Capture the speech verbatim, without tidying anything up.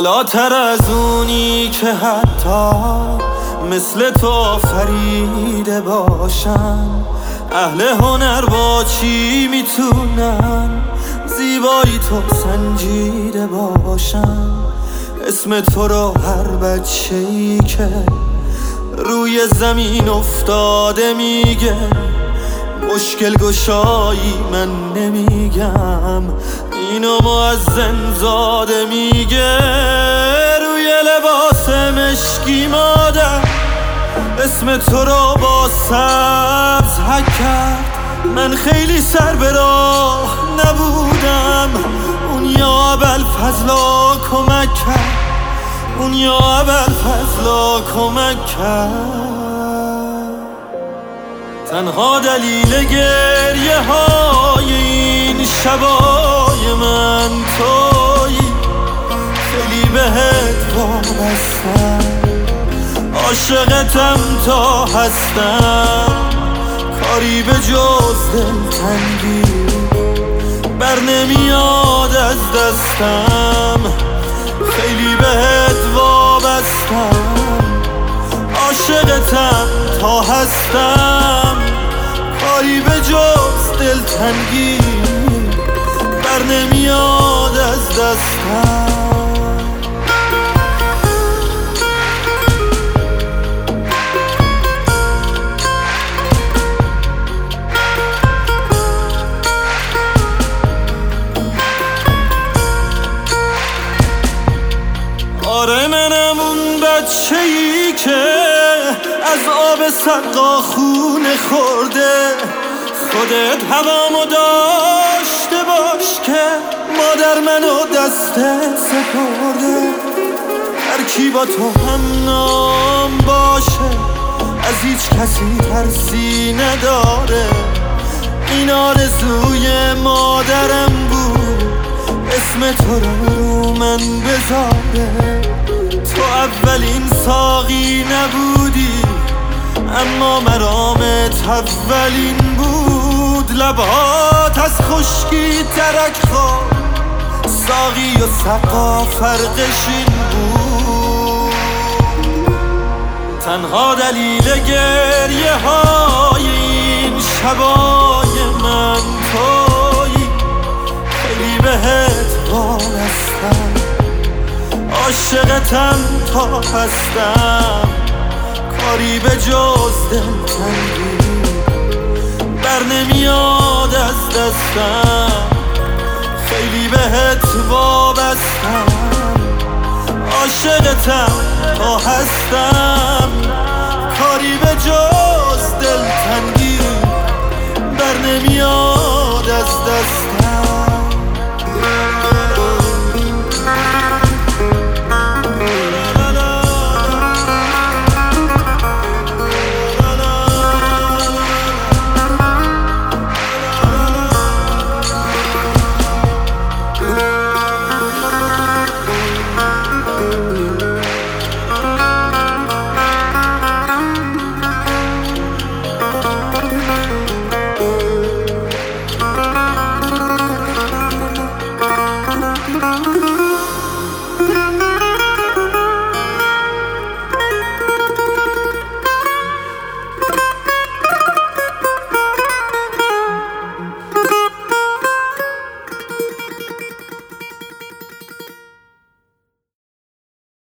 بالاتر از اونی که حتی مثل تو آفریده باشن. اهل هنر با چی میتونن زیبایی تو سنجیده باشن؟ اسم تو رو هر بچه‌ای که روی زمین افتاده میگه. مشکل گشایی من نمیگم، اینو مؤذن زاده میگه. روی لباس مشکی مادر اسم تو رو با سبز حک کرد. من خیلی سر به راه نبودم، اون یا ابوالفضلا کمک کرد، اون یا ابوالفضلا کمک کرد. تنها دلیل گریه های این شبای من تویی، خیلی بهت وابستم، عاشقتم تا هستم. کاری به جز دلتنگی بر نمیاد از دستم، خیلی بهت وابستم، عاشقتم تا هستم. کاری به جز دلتنگی بر نمیاد از دستم. آره منم اون بچه‌ای که از آب سقا خونه خورده. خودت هوامو داشته باش که مادر منو دستت سپرده. هر کی با تو هم نام باشه از هیچ کسی ترسی نداره. این آرزوی مادرم بود اسم تو رو رو من بذاره. تو اولین ساقی نبودی اما مرامت اولین بود. لبهات از خشکی ترک خواه، ساقی و سقا فرقش این بود. تنها دلیل گریه های این شبای من تویی، خیلی بهت وابستم، عاشقتم تا هستم. کاری به جز دلتنگی بر نمیاد از دستم، خیلی بهت وابستم، عاشقتم تا هستم. کاری به جز